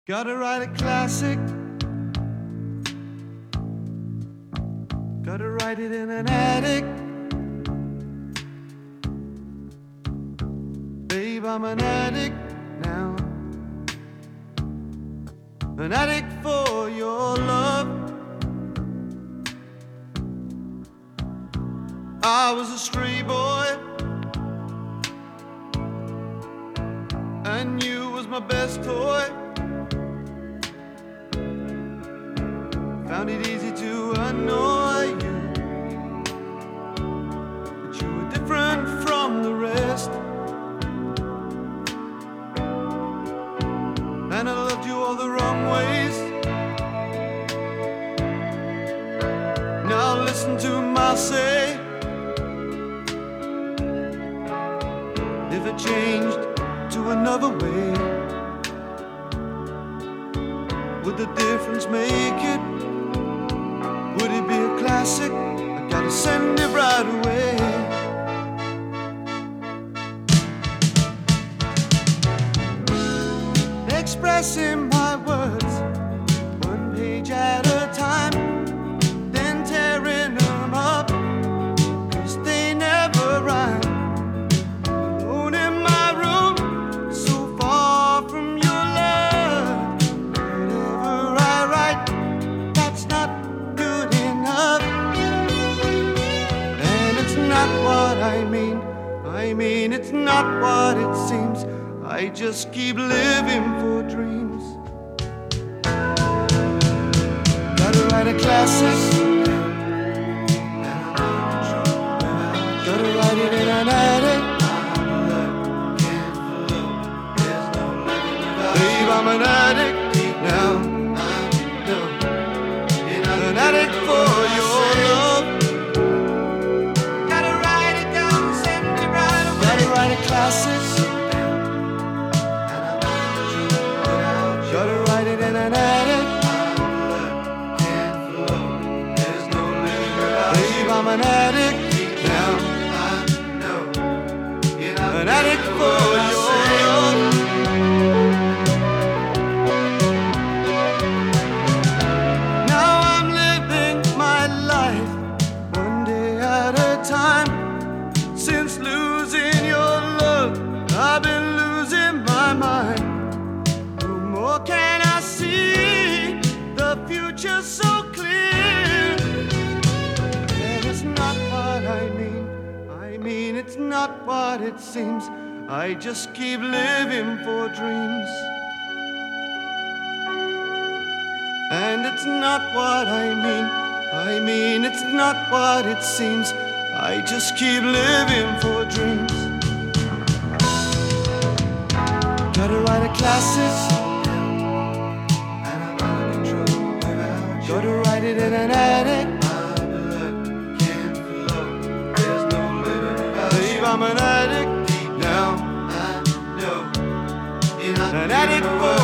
Gotta write a classic. Gotta write it in an attic. Babe, I'm an addict now. An addict for your love. I was a stray boy, and you was my best toy. Found it easy to annoy you, but you were different from the rest. And I loved you all the wrong ways. Now listen to my say. If it changed to another way, would the difference make it? Would it be a classic? I gotta send it right away. Expressing my words, one page at a time, then tearing them up, 'cause they never rhyme. Alone in my room, so far from your love. Whatever I write, that's not good enough. And it's not what I mean. It's not what it seems. I just keep living for dreams. Gotta write a classic. Gotta write it in an attic. Babe, I'm an addict now. An addict for your love. Gotta write it down, send it right away. Gotta write a classic. Gotta write it in an attic. Babe, I'm an addict now. An addict for your love. Now I'm living my life one day at a time. Since losing your love, I've been losing my mind. Or can I see the future so clear? And it's not what I mean, it's not what it seems. I just keep living for dreams. And it's not what I mean, it's not what it seems. I just keep living for dreams. Gotta write a classic. Gotta write it in an attic. Babe, I'm an addict now. An addict for